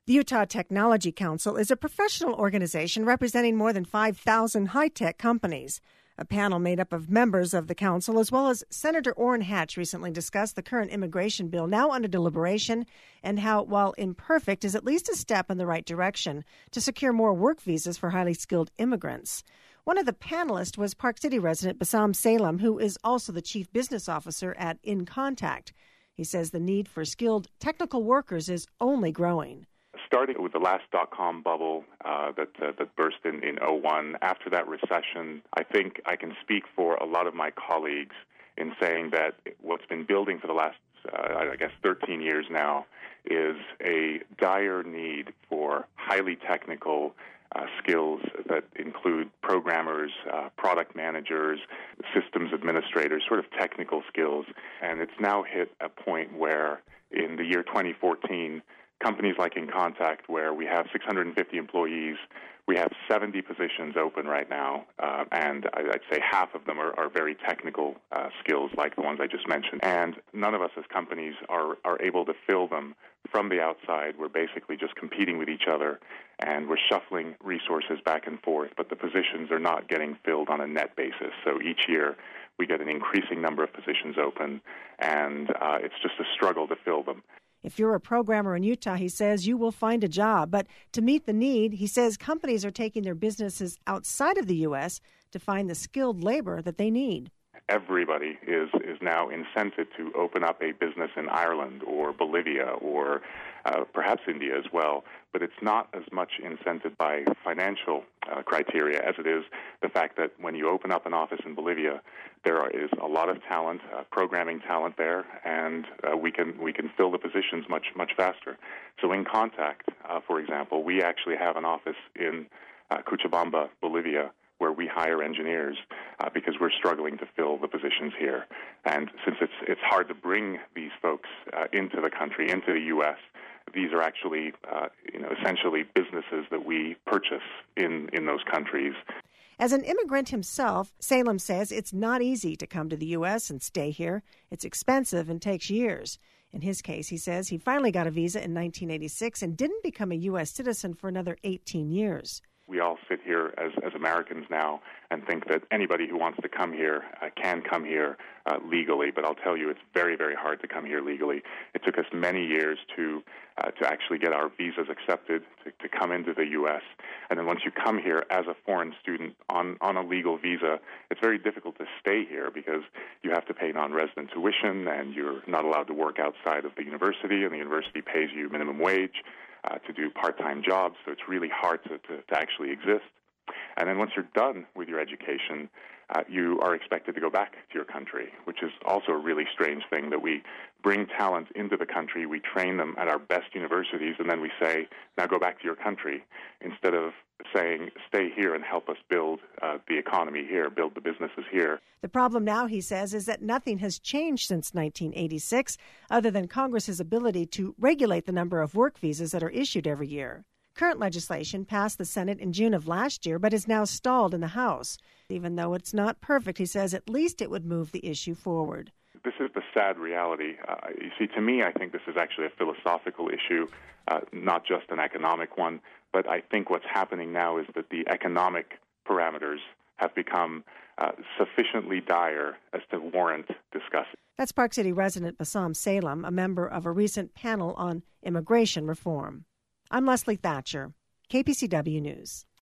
The Utah Technology Council is a professional organization representing more than 5,000 high-tech companies. A panel made up of members of the council, as well as Senator Orrin Hatch, recently discussed the current immigration bill now under deliberation and how, while imperfect, is at least a step in the right direction to secure more work visas for highly skilled immigrants. One of the panelists was Park City resident Bassam Salem, who is also the chief business officer at InContact. He says the need for skilled technical workers is only growing. Starting with the last dot-com bubble that burst in 2001, after that recession, I think I can speak for a lot of my colleagues in saying that what's been building for the last, 13 years now is a dire need for highly technical skills that include programmers, product managers, systems administrators, sort of technical skills. And it's now hit a point where in the year 2014, companies like InContact, where we have 650 employees, we have 70 positions open right now, and I'd say half of them are very technical skills like the ones I just mentioned. And none of us as companies are able to fill them from the outside. We're basically just competing with each other, and we're shuffling resources back and forth, but the positions are not getting filled on a net basis. So each year we get an increasing number of positions open, and it's just a struggle to fill them. If you're a programmer in Utah, he says, you will find a job. But to meet the need, he says companies are taking their businesses outside of the U.S. to find the skilled labor that they need. Everybody is now incented to open up a business in Ireland or Bolivia or perhaps India as well. But it's not as much incented by financial criteria as it is the fact that when you open up an office in Bolivia, there is a lot of talent, programming talent there, and we can fill the positions much faster. So InContact, for example, we actually have an office in Cochabamba, Bolivia, where we hire engineers because we're struggling to fill the positions here. And since it's hard to bring these folks into the country, into the U.S., these are actually, essentially businesses that we purchase in those countries. As an immigrant himself, Salem says it's not easy to come to the U.S. and stay here. It's expensive and takes years. In his case, he says he finally got a visa in 1986 and didn't become a U.S. citizen for another 18 years. We all sit here as Americans now and think that anybody who wants to come here can come here legally. But I'll tell you, it's very, very hard to come here legally. It took us many years to actually get our visas accepted to come into the U.S. And then once you come here as a foreign student on a legal visa, it's very difficult to stay here because you have to pay non-resident tuition and you're not allowed to work outside of the university, and the university pays you minimum wage to do part-time jobs, so it's really hard to actually exist. And then once you're done with your education, you are expected to go back to your country, which is also a really strange thing, that we bring talent into the country, we train them at our best universities, and then we say, now go back to your country, instead of saying, stay here and help us build the economy here, build the businesses here. The problem now, he says, is that nothing has changed since 1986, other than Congress's ability to regulate the number of work visas that are issued every year. Current legislation passed the Senate in June of last year, but is now stalled in the House. Even though it's not perfect, he says at least it would move the issue forward. This is the sad reality. You see, to me, I think this is actually a philosophical issue, not just an economic one. But I think what's happening now is that the economic parameters have become sufficiently dire as to warrant discussion. That's Park City resident Bassam Salem, a member of a recent panel on immigration reform. I'm Leslie Thatcher, KPCW News.